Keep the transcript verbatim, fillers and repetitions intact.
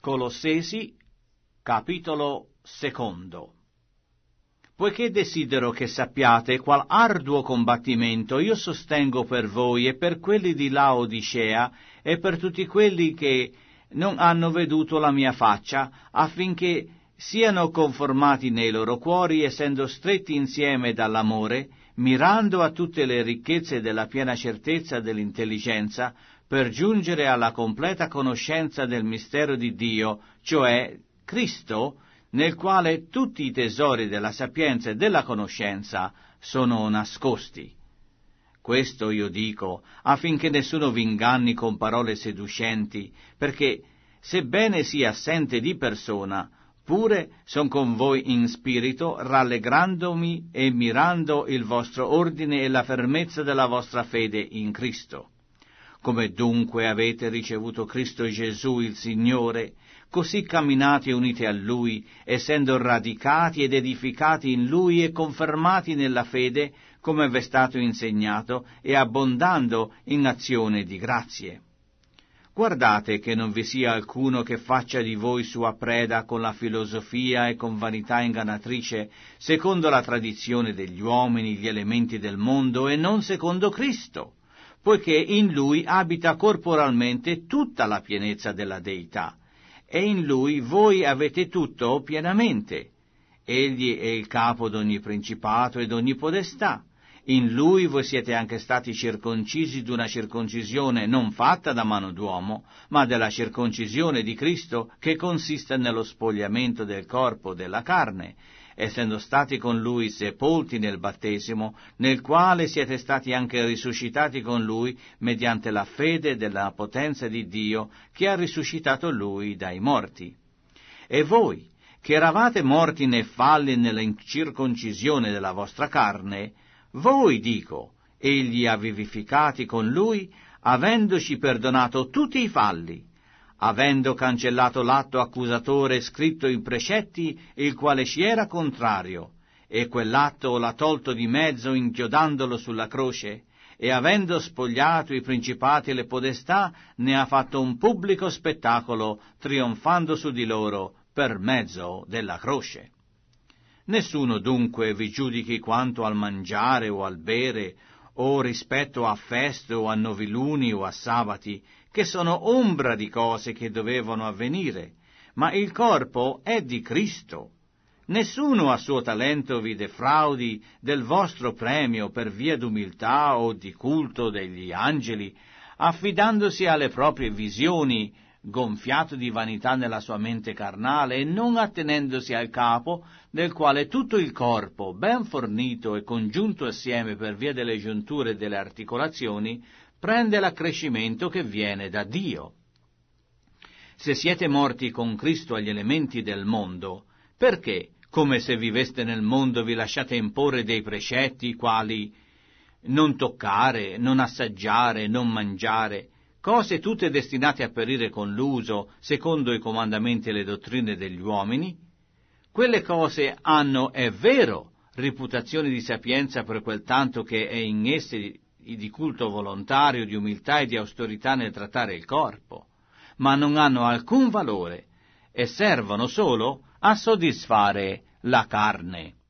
Colossesi, capitolo secondo. Poiché desidero che sappiate qual arduo combattimento io sostengo per voi e per quelli di Laodicea e per tutti quelli che non hanno veduto la mia faccia, affinché siano conformati nei loro cuori, essendo stretti insieme dall'amore, mirando a tutte le ricchezze della piena certezza dell'intelligenza, per giungere alla completa conoscenza del mistero di Dio, cioè Cristo, nel quale tutti i tesori della sapienza e della conoscenza sono nascosti. Questo io dico, affinché nessuno vi inganni con parole seducenti, perché, sebbene sia assente di persona, pure son con voi in spirito, rallegrandomi e mirando il vostro ordine e la fermezza della vostra fede in Cristo. Come dunque avete ricevuto Cristo Gesù il Signore, così camminate unite a Lui, essendo radicati ed edificati in Lui e confermati nella fede, come v'è stato insegnato, e abbondando in azione di grazie. Guardate che non vi sia alcuno che faccia di voi sua preda con la filosofia e con vanità ingannatrice, secondo la tradizione degli uomini, gli elementi del mondo, e non secondo Cristo, poiché in Lui abita corporalmente tutta la pienezza della Deità, e in Lui voi avete tutto pienamente. Egli è il capo d'ogni principato e d'ogni podestà. In Lui voi siete anche stati circoncisi d'una circoncisione non fatta da mano d'uomo, ma della circoncisione di Cristo, che consiste nello spogliamento del corpo della carne, essendo stati con Lui sepolti nel battesimo, nel quale siete stati anche risuscitati con Lui mediante la fede della potenza di Dio, che ha risuscitato Lui dai morti. E voi, che eravate morti nei falli e nella incirconcisione della vostra carne, voi, dico, egli ha vivificati con Lui, avendoci perdonato tutti i falli, avendo cancellato l'atto accusatore scritto in precetti, il quale ci era contrario, e quell'atto l'ha tolto di mezzo inchiodandolo sulla croce, e avendo spogliato i principati e le podestà, ne ha fatto un pubblico spettacolo, trionfando su di loro per mezzo della croce. Nessuno dunque vi giudichi quanto al mangiare o al bere, o rispetto a feste o a noviluni o a sabati, che sono ombra di cose che dovevano avvenire, ma il corpo è di Cristo. Nessuno a suo talento vi defraudi del vostro premio per via d'umiltà o di culto degli angeli, affidandosi alle proprie visioni, gonfiato di vanità nella sua mente carnale e non attenendosi al capo, del quale tutto il corpo, ben fornito e congiunto assieme per via delle giunture e delle articolazioni, prende l'accrescimento che viene da Dio. Se siete morti con Cristo agli elementi del mondo, perché, come se viveste nel mondo, vi lasciate imporre dei precetti quali non toccare, non assaggiare, non mangiare, cose tutte destinate a perire con l'uso, secondo i comandamenti e le dottrine degli uomini? Quelle cose hanno, è vero, reputazione di sapienza per quel tanto che è in esse di culto volontario, di umiltà e di austerità nel trattare il corpo, ma non hanno alcun valore e servono solo a soddisfare la carne.